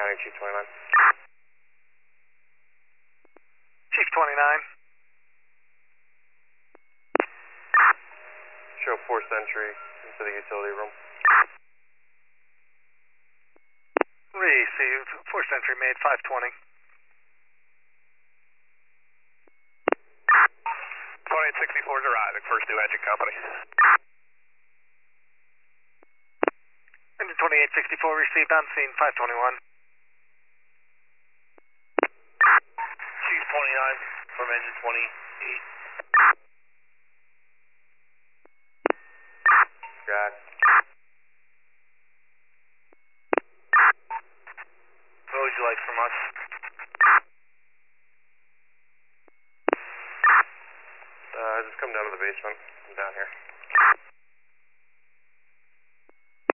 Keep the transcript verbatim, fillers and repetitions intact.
twenty-nine, Chief twenty-nine. Chief twenty-nine. Show four Century into the utility room. Received. four Century made five twenty. twenty-eight sixty-four is arriving, first new engine company. Engine twenty-eight sixty-four received on scene five twenty-one. Chief twenty-nine from engine twenty.